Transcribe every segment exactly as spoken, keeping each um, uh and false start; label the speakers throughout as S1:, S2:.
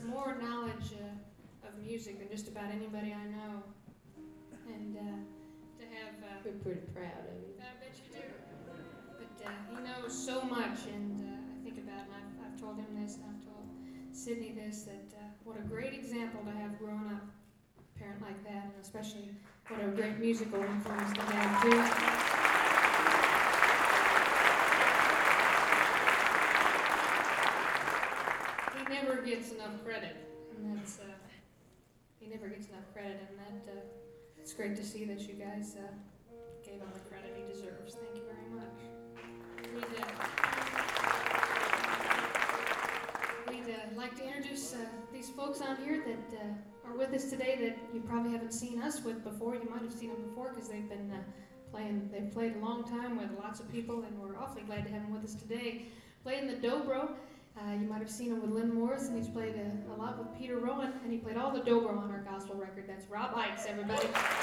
S1: more knowledge uh, of music than just about anybody I know. And uh, to have... Uh,
S2: We're pretty proud of you.
S1: I bet you do. But uh, he knows so much, and uh, I think about it, and I've, I've told him this, and I've told Sydney this, that uh, what a great example to have grown up a parent like that, and especially what a great musical influence to have, too. He never gets enough credit, and that's, uh, he never gets enough credit, and that, uh, it's great to see that you guys uh, gave him the credit he deserves. Thank you very much. We'd, uh, we'd uh, like to introduce uh, these folks on here that uh, are with us today that you probably haven't seen us with before. You might have seen them before because they've been uh, playing, they've played a long time with lots of people, and we're awfully glad to have them with us today. Playing the dobro. Uh, you might have seen him with Lynn Morris, and he's played a, a lot with Peter Rowan, and he played all the dobro on our gospel record. That's Rob Ikes, everybody.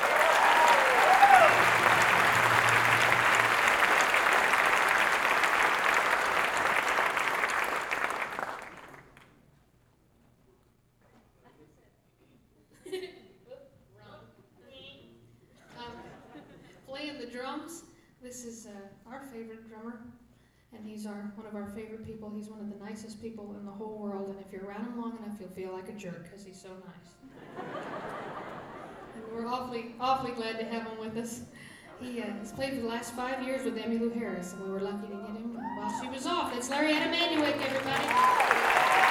S1: um, playing the drums, this is uh, our favorite drummer. And he's our one of our favorite people. He's one of the nicest people in the whole world. And if you're around him long enough, you'll feel like a jerk because he's so nice. And we're awfully, awfully glad to have him with us. He uh, has played for the last five years with Emmylou Harris, and we were lucky to get him while she was off. It's Larry Adamanduik, everybody.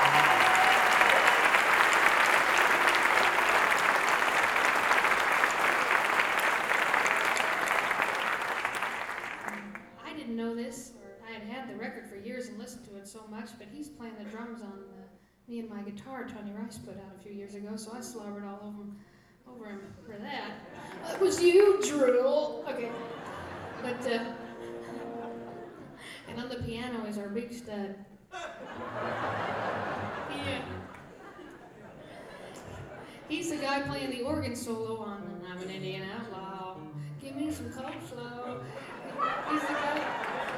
S1: Know this, or I had had the record for years and listened to it so much, but he's playing the drums on uh, Me and My Guitar Tony Rice put out a few years ago, so I slobbered all over him, over him for that. It was you, Drew. Okay. But, uh, and on the piano is our big stud. Yeah. He's the guy playing the organ solo on I'm an Indian Outlaw. Give me some coleslaw. He's the guy.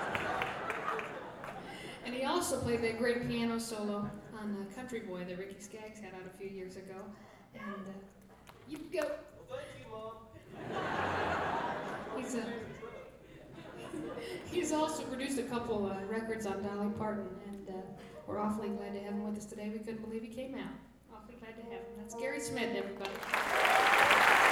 S1: And he also played that great piano solo on uh, Country Boy that Ricky Skaggs had out a few years ago. And uh, you go.
S3: Well, thank you, Mom.
S1: He's, uh, he's also produced a couple uh, records on Dolly Parton, and uh, we're awfully glad to have him with us today. We couldn't believe he came out. Awfully glad to have him. That's Gary Smith, everybody.